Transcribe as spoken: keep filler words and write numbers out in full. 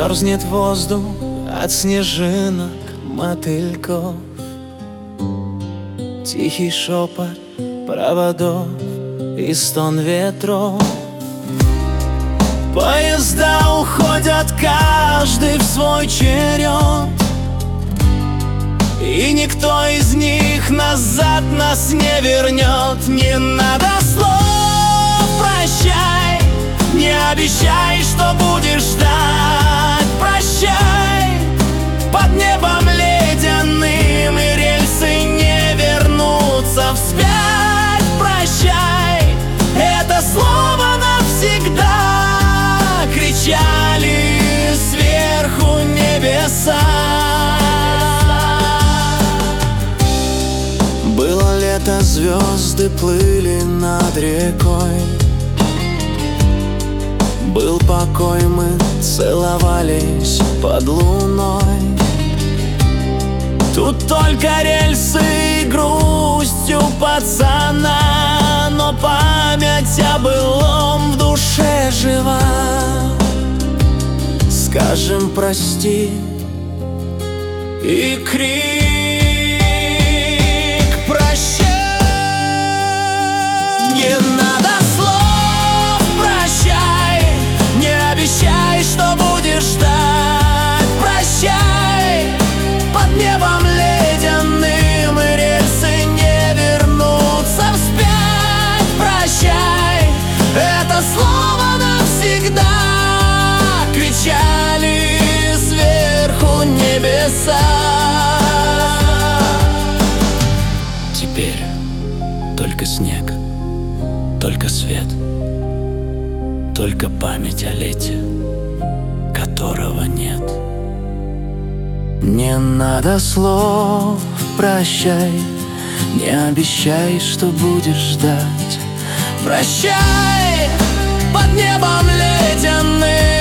мерзнет воздух от снежинок, мотыльков. Тихий шепот проводов и стон ветров. Поезда уходят каждый в свой черед, и никто из них назад нас не вернет. Не надо слов прощай, не обещай, что будешь ждать. Прощай, под небом ледяным, и рельсы не вернутся вспять. Прощай, это слово навсегда кричали сверху небеса. Было лето, звезды плыли над рекой. Был покой, мы целовались под луной. Тут только рельсы и грусть у пацана, но память о былом в душе жива. Скажем прости и крик прощай. Не надо слов прощай, не обещай, что будешь ждать. Прощай, под небом ледяным, и рельсы не вернутся вспять. Прощай, это слово навсегда кричали сверху небеса. Теперь только снег, только свет, только память о лете, которого нет. Не надо слов прощай, не обещай, что будешь ждать. Прощай, под небом ледяным,